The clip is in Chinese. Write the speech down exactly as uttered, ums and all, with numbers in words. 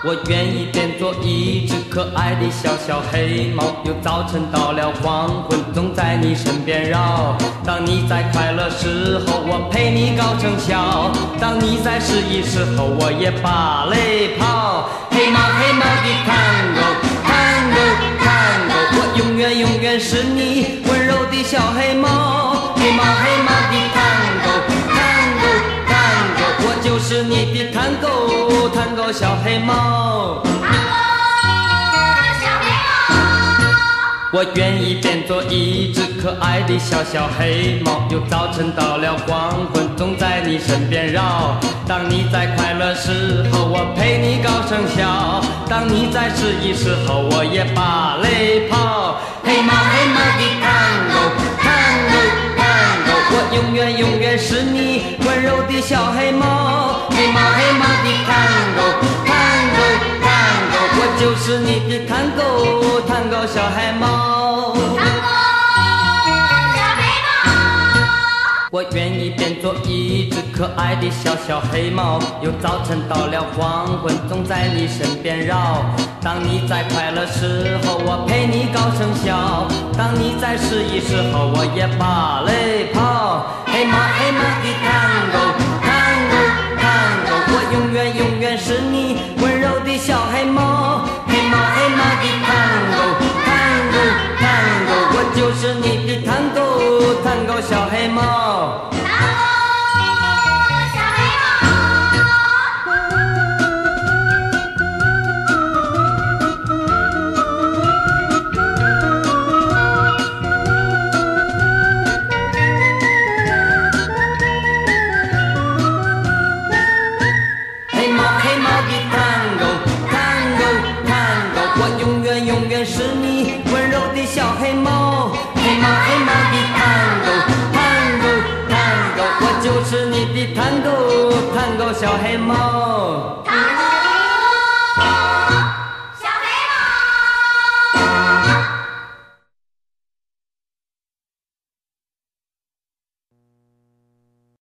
我愿意变作一只可爱的小小黑猫，有早晨到了黄昏，总在你身边绕。当你在快乐时候，我陪你高声笑；当你在失意时候，我也把泪跑。黑猫黑猫的Tango，Tango，Tango，我永远永远是你温柔的小黑猫。黑猫黑猫的Tango，Tango，Tango，我就是你的Tango，Tango小黑猫。我愿意变作一只可爱的小小黑猫，有早晨到了黄昏，总在你身边绕。当你在快乐时候，我陪你高声笑；当你在失意时候，我也把泪跑。黑猫黑猫的Tango，Tango，Tango，我永远永远是你温柔的小黑猫。黑猫黑猫的Tango，Tango，Tango，我就是你的Tango，Tango小黑猫。我愿意变作一只可爱的小小黑猫，有早晨到了黄昏，总在你身边绕。当你在快乐时候，我陪你高声笑；当你在失意时候，我也把泪跑。黑猫黑猫的Tango，Tango，Tango，我永远永远是你温柔的小黑猫。黑猫黑猫的Tango，Tango，Tango，我就是你的Tango，Tango小黑猫。是你温柔的小黑猫，黑猫黑猫的Tango，Tango，Tango，我就是你的Tango，Tango小黑猫。